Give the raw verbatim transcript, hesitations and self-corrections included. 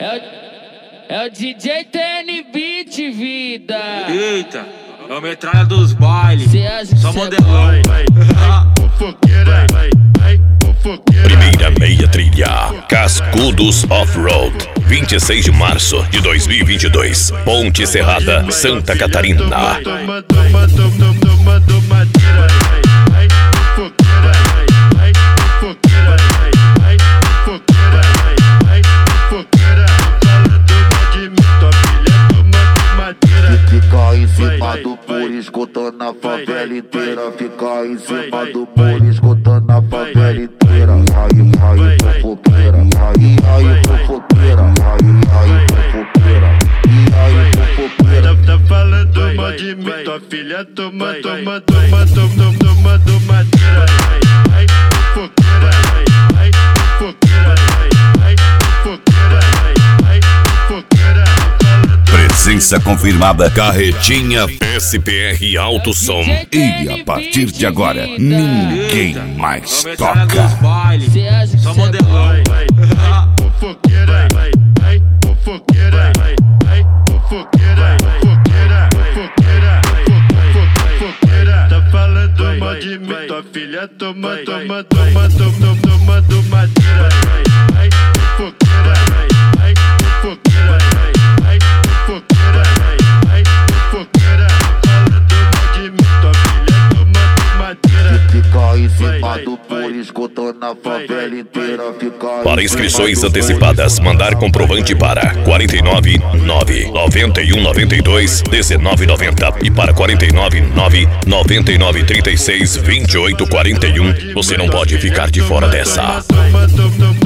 É o, é o D J T N Beat, vida. Eita, é o metralha dos bailes. Só modelão. Primeira meia trilha, Cascudos Off-Road, vinte e seis de março de dois mil e vinte e dois, Ponte Serrada, Santa Catarina. Fica em cima do muro, escutando a favela inteira. Fica em cima do muro, escutando a favela inteira. Aí, aí, fofoqueira. Aí, aí, fofoqueira. Aí, aí, fofoqueira. E aí, fofoqueira. Tá falando mal de mim, tua filha toma, toma, toma, toma, toma, toma. Ai, fofoqueira. Ai, fofoqueira. Ai, fofoqueira. Ai, fofoqueira. Presença confirmada, Carretinha S P R Alto Som. E a partir de agora, ninguém mais toca. Só modelão. Fofoqueira, ai, fofoqueira, ai, fofoqueira, fofoqueira, fofoqueira, fofoqueira. Tá falando mal de mim, tua filha toma, toma, toma, toma, toma, toma. Ai, fofoqueira, ai, fofoqueira, ai, fofoqueira, ai, fofoqueira. Falando mal de mim, tua filha toma, toma. Fica em cima do muro, escutando a favela inteira. Para inscrições antecipadas, mandar comprovante para quarenta e nove, nove, noventa e um, noventa e dois, dezenove, noventa e para quarenta e nove, nove, noventa e nove, trinta e seis, vinte e oito, quarenta e um. Você não pode ficar de fora dessa.